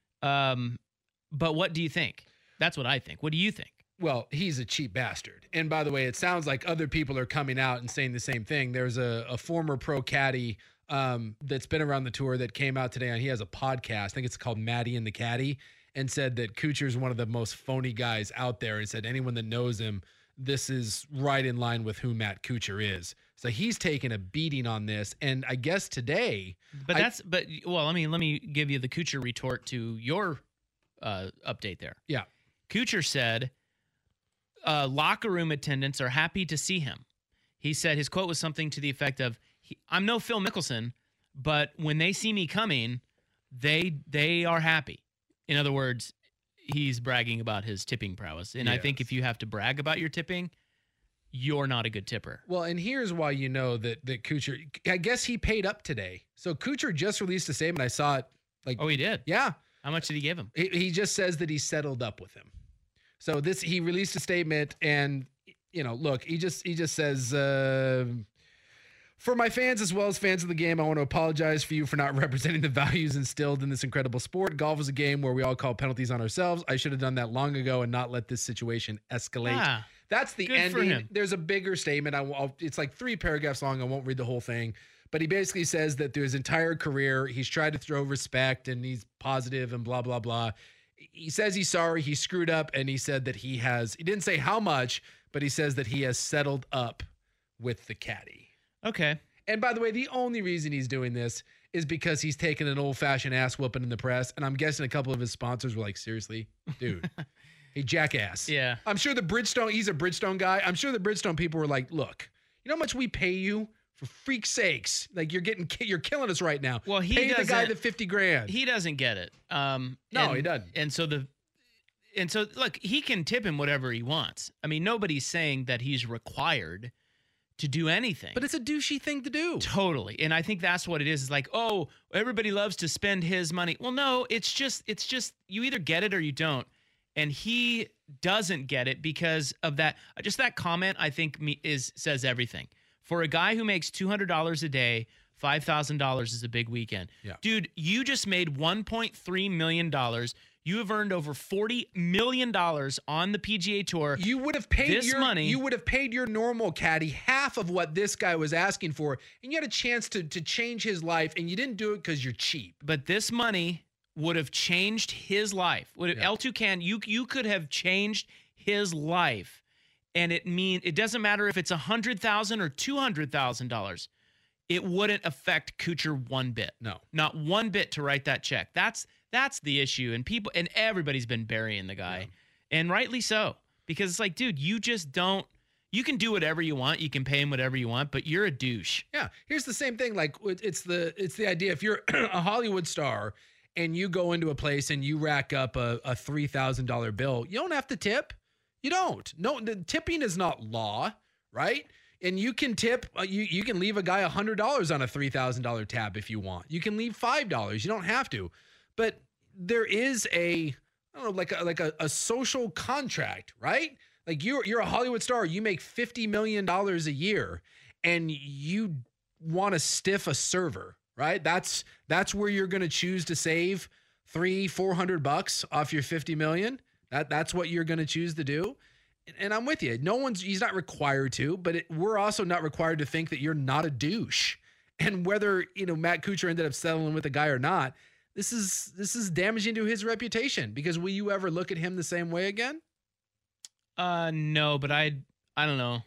Um, but what do you think? That's what I think. What do you think? Well, he's a cheap bastard. And by the way, it sounds like other people are coming out and saying the same thing. There's a, a former pro caddy um, that's been around the tour that came out today, and he has a podcast. I think it's called Maddie and the Caddy, and said that Kuchar's one of the most phony guys out there, and said anyone that knows him, this is right in line with who Matt Kuchar is. So he's taken a beating on this, and I guess today. But I, that's but well, let me let me give you the Kuchar retort to your uh, update there. Yeah, Kuchar said, uh, locker room attendants are happy to see him. He said his quote was something to the effect of, he, "I'm no Phil Mickelson, but when they see me coming, they they are happy." In other words, he's bragging about his tipping prowess. And yes. I think if you have to brag about your tipping, you're not a good tipper. Well, and here's why you know that that Kuchar, I guess he paid up today. So Kuchar just released a statement. I saw it. Like, oh, he did? Yeah. How much did he give him? He, he just says that he settled up with him. So this, he released a statement, and, you know, look, he just, he just says, uh, for my fans as well as fans of the game, I want to apologize for you for not representing the values instilled in this incredible sport. Golf is a game where we all call penalties on ourselves. I should have done that long ago and not let this situation escalate. Ah, That's the ending. There's a bigger statement. I, I'll, it's like three paragraphs long. I won't read the whole thing. But he basically says that through his entire career, he's tried to throw respect and he's positive and blah, blah, blah. He says he's sorry. He screwed up. And he said that he has, he didn't say how much, but he says that he has settled up with the caddy. Okay. And by the way, the only reason he's doing this is because he's taken an old-fashioned ass whooping in the press. And I'm guessing a couple of his sponsors were like, seriously, dude, hey, jackass. Yeah. I'm sure the Bridgestone, he's a Bridgestone guy. I'm sure the Bridgestone people were like, look, you know how much we pay you? For freak's sakes. Like, you're getting, you're killing us right now. Well, he pay the guy the doesn't- fifty grand. He doesn't get it. Um, No, and- he doesn't. And so the, and so look, he can tip him whatever he wants. I mean, nobody's saying that he's required to do anything. But it's a douchey thing to do. Totally. And I think that's what it is. It's like, oh, everybody loves to spend his money. Well, no, it's just, it's just, you either get it or you don't. And he doesn't get it because of that. Just that comment, I think, me, is says everything. For a guy who makes two hundred dollars a day, five thousand dollars is a big weekend. Yeah. Dude, you just made one point three million dollars. You have earned over forty million dollars on the P G A Tour. You would have paid this your money. You would have paid your normal caddy half of what this guy was asking for, and you had a chance to to change his life, and you didn't do it because you're cheap. But this money would have changed his life. Would have, Yeah. El Toucan, you you could have changed his life, and it mean it doesn't matter if it's a hundred thousand or two hundred thousand dollars. It wouldn't affect Kuchar one bit. No. Not one bit to write that check. That's that's the issue. And people and everybody's been burying the guy. Yeah. And rightly so. Because it's like, dude, you just don't you can do whatever you want. You can pay him whatever you want, but you're a douche. Yeah. Here's the same thing. Like it's the it's the idea. If you're a Hollywood star and you go into a place and you rack up a, a three thousand dollar bill, you don't have to tip. You don't. No, the tipping is not law, right? And you can tip, uh, you, you can leave a guy one hundred dollars on a three thousand dollars tab if you want. You can leave five dollars. You don't have to. But there is a, I don't know, like a, like a, a social contract, right? Like you're, you're a Hollywood star. You make fifty million dollars a year and you want to stiff a server, right? That's, that's where you're going to choose to save three, four hundred bucks off your fifty million. That that's what you're going to choose to do. And I'm with you. No one's he's not required to, but it, we're also not required to think that you're not a douche. And whether, you know, Matt Kuchar ended up settling with a guy or not, this is this is damaging to his reputation, because will you ever look at him the same way again? Uh, no, but I I don't know.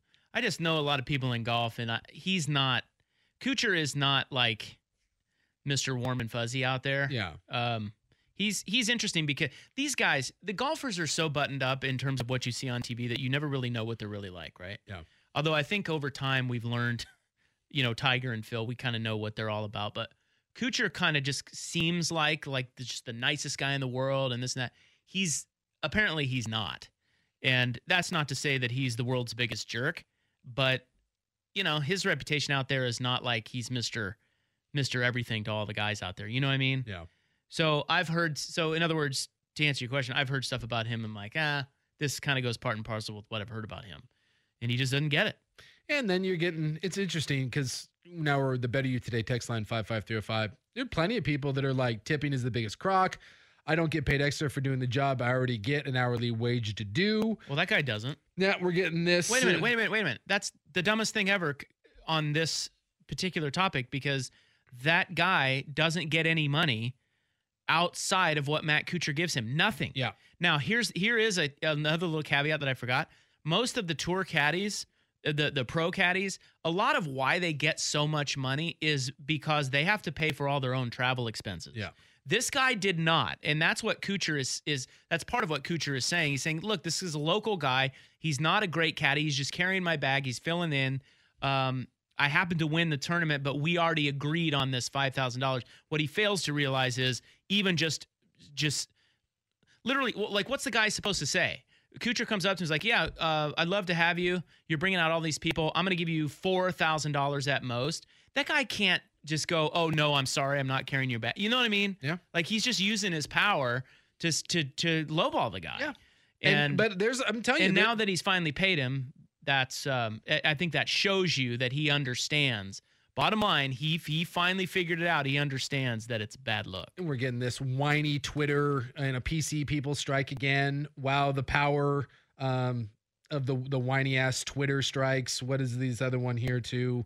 I just know a lot of people in golf, and I, he's not. Kuchar is not like Mister Warm and Fuzzy out there. Yeah. Um, he's he's interesting because these guys, the golfers, are so buttoned up in terms of what you see on T V that you never really know what they're really like, right? Yeah. Although I think over time we've learned, you know, Tiger and Phil, we kind of know what they're all about. But Kuchar kind of just seems like like the, just the nicest guy in the world and this and that. He's apparently he's not, and that's not to say that he's the world's biggest jerk, but you know, his reputation out there is not like he's Mister Mister Everything to all the guys out there. You know what I mean? Yeah. So I've heard, so in other words, to answer your question, I've heard stuff about him. I'm like, ah, this kind of goes part and parcel with what I've heard about him. And he just doesn't get it. And then you're getting, it's interesting because now we're the Better You Today text line five five three oh five. There are plenty of people that are like, tipping is the biggest crock. I don't get paid extra for doing the job I already get an hourly wage to do. Well, that guy doesn't. Now we're getting this. Wait a minute, wait a minute, wait a minute. That's the dumbest thing ever on this particular topic, because that guy doesn't get any money outside of what Matt Kuchar gives him. Nothing. Yeah. Now, here's here is a, another little caveat that I forgot. Most of the tour caddies, the, the pro caddies, a lot of why they get so much money is because they have to pay for all their own travel expenses. Yeah. This guy did not. And that's what Kuchar is, is that's part of what Kuchar is saying. He's saying, look, this is a local guy. He's not a great caddy. He's just carrying my bag. He's filling in. Um, I happened to win the tournament, but we already agreed on this five thousand dollars. What he fails to realize is even just, just literally, like, what's the guy supposed to say? Kuchar comes up to him and is like, yeah, uh, I'd love to have you. You're bringing out all these people. I'm going to give you four thousand dollars at most. That guy can't just go, oh, no, I'm sorry, I'm not carrying your bag. You know what I mean? Yeah. Like, he's just using his power to to to lowball the guy. Yeah. And, and but there's, I'm telling you. And now that he's finally paid him, that's um, I think that shows you that he understands. Bottom line, he he finally figured it out. He understands that it's a bad look. And we're getting this whiny Twitter and a P C people strike again. Wow, the power um, of the the whiny ass Twitter strikes. What is these other one here too?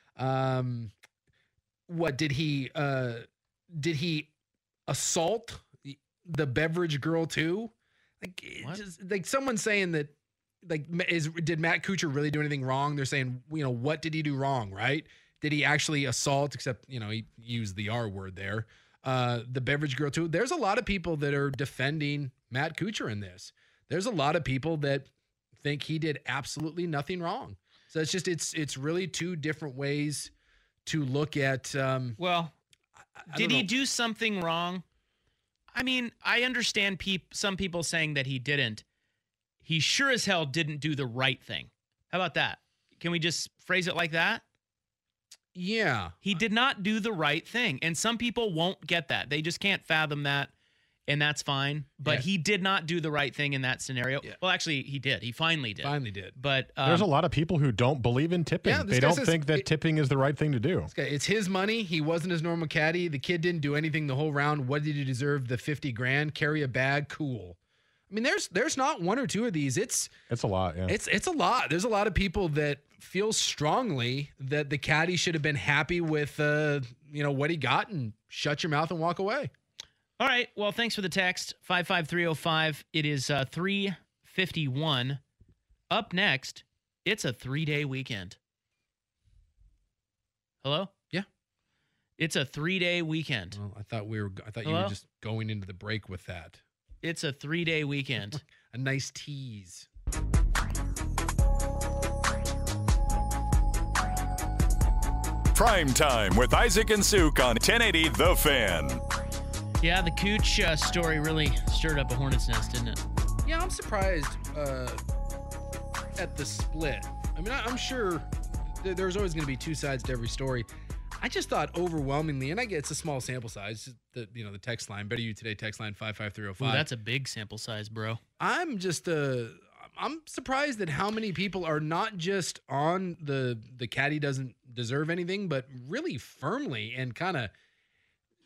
Um, what did he uh, did he assault the beverage girl too? Like, just, like someone saying that. Like, is did Matt Kuchar really do anything wrong? They're saying, you know, what did he do wrong, right? Did he actually assault, except, you know, he used the R word there, uh, the beverage girl too? There's a lot of people that are defending Matt Kuchar in this. There's a lot of people that think he did absolutely nothing wrong. So it's just, it's it's really two different ways to look at. Um, well, I, I did he know. do something wrong? I mean, I understand peop- some people saying that he didn't. He sure as hell didn't do the right thing. How about that? Can we just phrase it like that? Yeah. He did not do the right thing. And some people won't get that. They just can't fathom that. And that's fine. But Yeah. he did not do the right thing in that scenario. Yeah. Well, actually, he did. He finally did. Finally did. But um, There's a lot of people who don't believe in tipping. Yeah, this they guy don't says think that it- tipping is the right thing to do. Okay, it's his money. He wasn't his normal caddy. The kid didn't do anything the whole round. What did he deserve? The fifty grand? Carry a bag? Cool. I mean, there's there's not one or two of these. It's It's a lot, yeah. it's it's a lot. There's a lot of people that feel strongly that the caddy should have been happy with uh, you know, what he got and shut your mouth and walk away. all right. Well, thanks for the text. five five three oh five. It is uh, three fifty-one. Up next, it's a three-day weekend. Hello? Yeah. It's a three-day weekend. Well, I thought we were I thought you Hello? were just going into the break with that. It's a three-day weekend. A nice tease. Prime Time with Isaac and Suk on ten eighty The Fan. Yeah, the Cooch uh, story really stirred up a hornet's nest, didn't it? Yeah, I'm surprised uh, at the split. I mean, I, I'm sure th- there's always going to be two sides to every story. I just thought overwhelmingly, and I get it's a small sample size. The you know the text line, Better You Today text line five five three oh Ooh, five. that's a big sample size, bro. I'm just uh, I'm surprised at how many people are not just on the the caddy doesn't deserve anything, but really firmly and kind of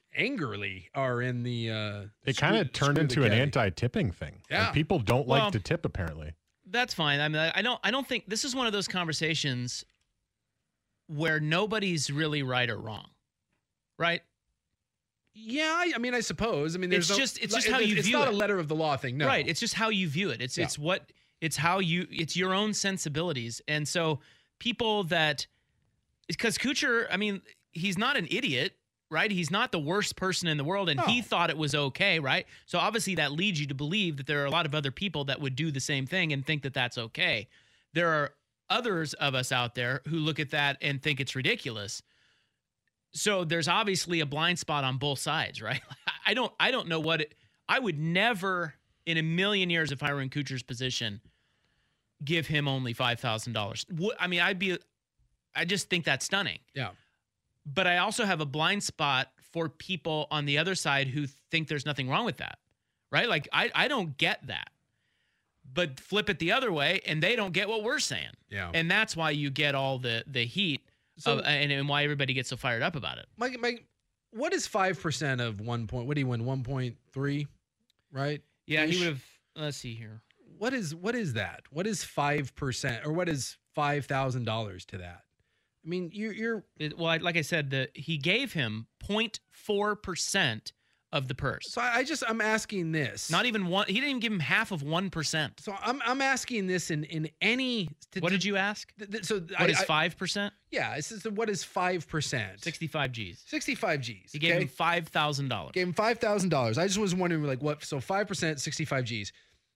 angrily are in the. Uh, it kind of turned into an caddy. anti-tipping thing. Yeah. Like, people don't Well, like to tip, apparently. That's fine. I mean, I don't. I don't think this is one of those conversations where nobody's really right or wrong, right? Yeah, I, I mean, I suppose. I mean, there's It's no, just- it's just it- how you It's view not it. a letter of the law thing. No, Right. It's just how you view it. It's Yeah. it's what it's how you it's your own sensibilities. And so people that because Kuchar, I mean, he's not an idiot, right? He's not the worst person in the world, and he No. thought it was okay, right? So obviously that leads you to believe that there are a lot of other people that would do the same thing and think that that's okay. There are others of us out there who look at that and think it's ridiculous. So there's obviously a blind spot on both sides, right? I don't I don't know what it I would never in a million years, if I were in Kuchar's position, give him only five thousand dollars. I mean, I'd be I just think that's stunning. Yeah. But I also have a blind spot for people on the other side who think there's nothing wrong with that, right? Like, I, I don't get that. But flip it the other way, and they don't get what we're saying. Yeah. And that's why you get all the the heat So- of, and, and why everybody gets so fired up about it. Mike, Mike, what is five percent of one point? What do you win? One point three, right? Yeah, Ish? he would have. Let's see here. What is what is that? What is five percent, or what is five thousand dollars to that? I mean, you're you're It, well, I- like I said, the he gave him zero point four percent of the purse. so I I just I'm asking this. Not even one. He didn't even give him half of one percent. So I'm I'm asking this in in any. To, What to- did you ask? th- th- so What I, is I- five percent? Yeah, this is what is five percent? Sixty-five G's. Sixty-five G's. He gave okay? him five thousand dollars. Gave him five thousand dollars. I just was wondering, like, what? So five percent, sixty-five G's.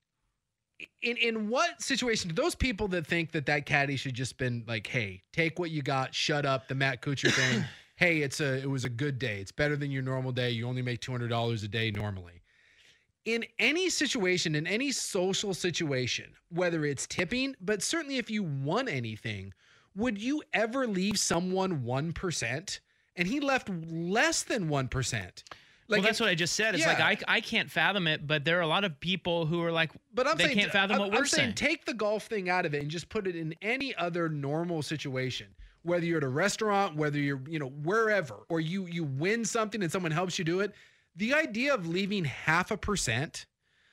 In in what situation do those people that think that that caddy should just been like, hey, take what you got, shut up, the Matt Kuchar thing. Hey, it's a it was a good day. It's better than your normal day. You only make two hundred dollars a day normally. In any situation, in any social situation, whether it's tipping, but certainly if you won anything, would you ever leave someone one percent? And he left less than one percent. Well, that's what I just said. It's yeah. like I, I can't fathom it, but there are a lot of people who are like, But I'm they saying, can't fathom I'm, what I'm we're saying. Take the golf thing out of it and just put it in any other normal situation. Whether you're at a restaurant, whether you're, you know, wherever, or you you win something and someone helps you do it. The idea of leaving half a percent,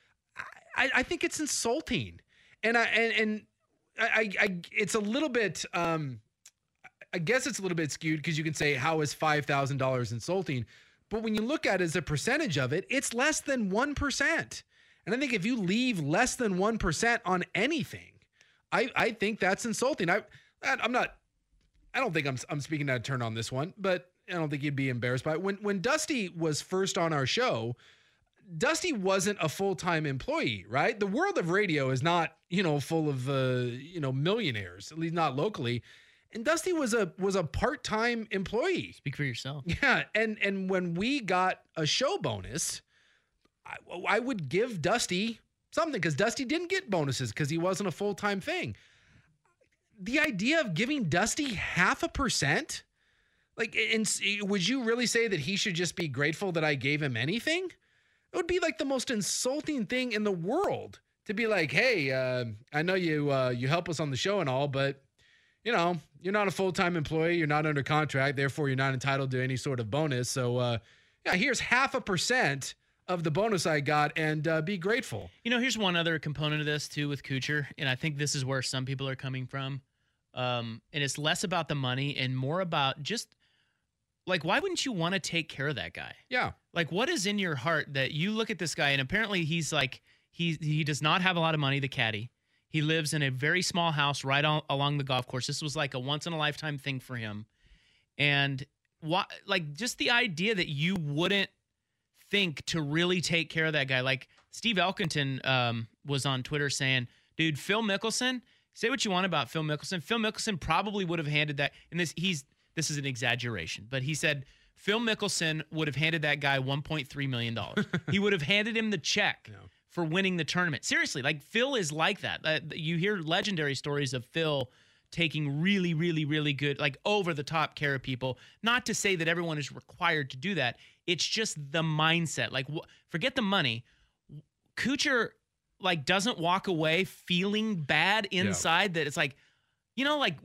I, I think it's insulting. And I and and I, I it's a little bit um I guess it's a little bit skewed because you can say, how is five thousand dollars insulting? But when you look at it as a percentage of it, it's less than one percent. And I think if you leave less than one percent on anything, I, I think that's insulting. I, I'm not, I don't think I'm, I'm speaking out of turn on this one, but I don't think you'd be embarrassed by it. When, when Dusty was first on our show, Dusty wasn't a full-time employee, right? The world of radio is not, you know, full of, uh, you know, millionaires, at least not locally. And Dusty was a was a part-time employee. Speak for yourself. Yeah, and and when we got a show bonus, I, I would give Dusty something because Dusty didn't get bonuses because he wasn't a full-time thing. The idea of giving Dusty half a percent, like, and would you really say that he should just be grateful that I gave him anything? It would be like the most insulting thing in the world to be like, hey, uh, I know you uh, you help us on the show and all, but you know, you're not a full-time employee. You're not under contract. Therefore, you're not entitled to any sort of bonus. So, uh, yeah, here's half a percent of the bonus I got, and uh, be grateful. You know, here's one other component of this too with Kuchar, and I think this is where some people are coming from. Um, and it's less about the money and more about just like, why wouldn't you want to take care of that guy? Yeah. Like, what is in your heart that you look at this guy and apparently he's like, he he does not have a lot of money, the caddy. He lives in a very small house right on, along the golf course. This was like a once in a lifetime thing for him. And what, like, just the idea that you wouldn't think to really take care of that guy. Like Steve Elkington um, was on Twitter saying, dude, Phil Mickelson, say what you want about Phil Mickelson. Phil Mickelson probably would have handed that. And this, he's, this is an exaggeration, but he said Phil Mickelson would have handed that guy one point three million dollars. He would have handed him the check. No. For winning the tournament. Seriously, like Phil is like that. Uh, you hear legendary stories of Phil taking really, really, really good, like over-the-top care of people. Not to say that everyone is required to do that. It's just the mindset. Like, wh- forget the money. Kuchar, like, doesn't walk away feeling bad inside. Yeah. That it's like, you know, like,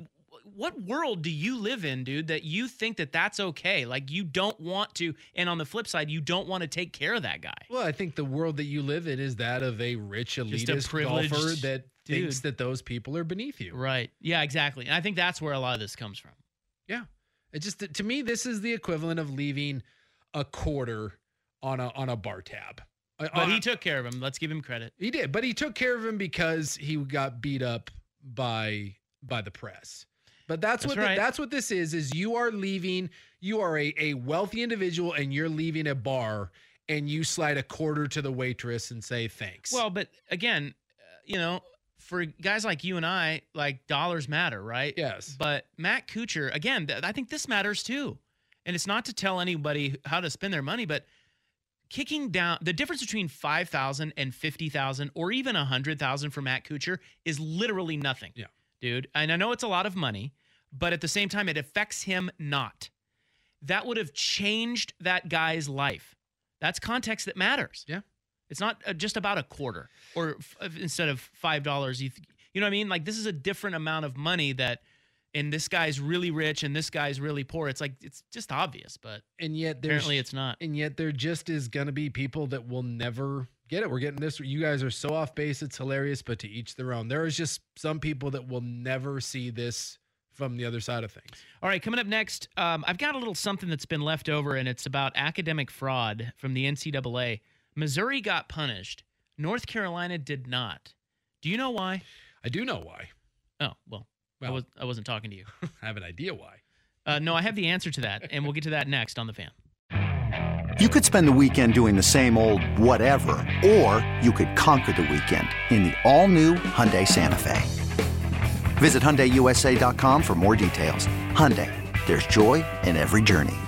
what world do you live in, dude, that you think that that's okay? Like, you don't want to, and on the flip side, you don't want to take care of that guy. Well, I think the world that you live in is that of a rich Just a elitist privileged golfer that dude. thinks that those people are beneath you. Right. Yeah, exactly. And I think that's where a lot of this comes from. Yeah. It just, to me, this is the equivalent of leaving a quarter on a on a bar tab. But uh, he took care of him. Let's give him credit. He did, but he took care of him because he got beat up by by the press. But that's, That's what right. the, that's what this is. Is you are leaving. You are a, a wealthy individual, and you're leaving a bar, and you slide a quarter to the waitress and say thanks. Well, but again, uh, you know, for guys like you and I, like, dollars matter, right? Yes. But Matt Kuchar, again, th- I think this matters too. And it's not to tell anybody how to spend their money, but kicking down the difference between five thousand and fifty thousand or even one hundred thousand for Matt Kuchar is literally nothing. Yeah. Dude. And I know it's a lot of money, but at the same time, it affects him not. That would have changed that guy's life. That's context that matters. Yeah. It's not uh, just about a quarter or f- instead of five dollars. You, th- you know what I mean? Like, this is a different amount of money that, and this guy's really rich and this guy's really poor. It's like, it's just obvious, but and yet there's, apparently it's not. And yet there just is going to be people that will never get it. We're getting this. You guys are so off base. It's hilarious, but to each their own. There is just some people that will never see this from the other side of things. All right, coming up next, um, I've got a little something that's been left over, and it's about academic fraud from the N C double A. Missouri got punished. North Carolina did not. Do you know why? I do know why. Oh, well, Well. I, was, I wasn't talking to you. I have an idea why. Uh, no, I have the answer to that, and we'll get to that next on The Fan. You could spend the weekend doing the same old whatever, or you could conquer the weekend in the all-new Hyundai Santa Fe. Visit Hyundai U S A dot com for more details. Hyundai, there's joy in every journey.